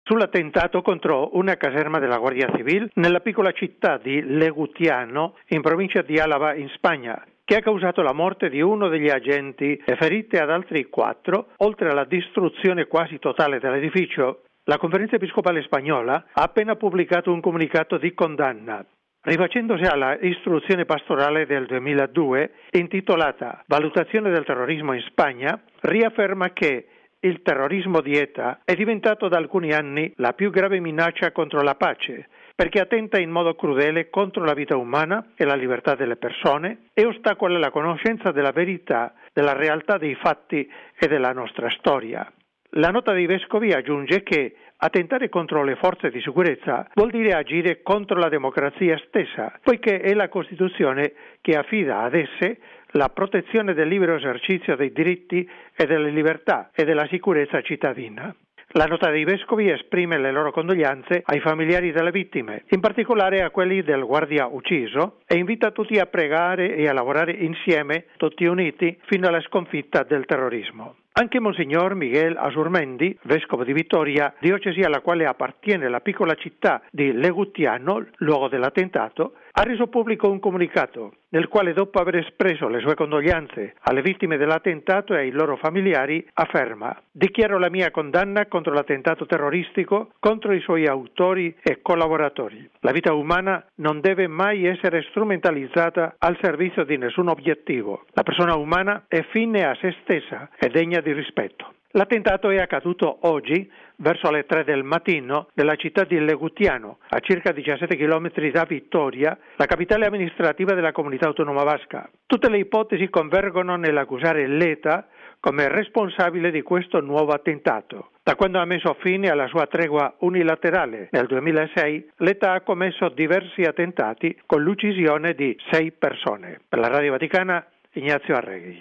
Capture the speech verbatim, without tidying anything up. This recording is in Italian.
sull'attentato contro una caserma della Guardia Civile nella piccola città di Legutiano, in provincia di Alava, in Spagna, che ha causato la morte di uno degli agenti e ferite ad altri quattro, oltre alla distruzione quasi totale dell'edificio. La Conferenza Episcopale Spagnola ha appena pubblicato un comunicato di condanna. Rifacendosi alla istruzione pastorale del duemiladue, intitolata Valutazione del terrorismo in Spagna, riafferma che il terrorismo di ETA è diventato da alcuni anni la più grave minaccia contro la pace, perché attenta in modo crudele contro la vita umana e la libertà delle persone e ostacola la conoscenza della verità, della realtà dei fatti e della nostra storia. La nota dei vescovi aggiunge che attentare contro le forze di sicurezza vuol dire agire contro la democrazia stessa, poiché è la Costituzione che affida ad esse la protezione del libero esercizio dei diritti e delle libertà e della sicurezza cittadina. La nota dei vescovi esprime le loro condoglianze ai familiari delle vittime, in particolare a quelli del guardia ucciso, e invita tutti a pregare e a lavorare insieme, tutti uniti, fino alla sconfitta del terrorismo. Anche Monsignor Miguel Azurmendi, vescovo di Vitoria, diocesi alla quale appartiene la piccola città di Legutiano, luogo dell'attentato, ha reso pubblico un comunicato nel quale, dopo aver espresso le sue condoglianze alle vittime dell'attentato e ai loro familiari, afferma: «Dichiaro la mia condanna contro l'attentato terroristico, contro i suoi autori e collaboratori. La vita umana non deve mai essere strumentalizzata al servizio di nessun obiettivo. La persona umana è fine a se stessa e degna di rispetto». L'attentato è accaduto oggi, verso le tre del mattino, nella città di Legutiano, a circa diciassette chilometri da Vittoria, la capitale amministrativa della comunità autonoma basca. Tutte le ipotesi convergono nell'accusare l'ETA come responsabile di questo nuovo attentato. Da quando ha messo fine alla sua tregua unilaterale nel duemilasei, l'ETA ha commesso diversi attentati con l'uccisione di sei persone. Per la Radio Vaticana, Ignazio Arregui.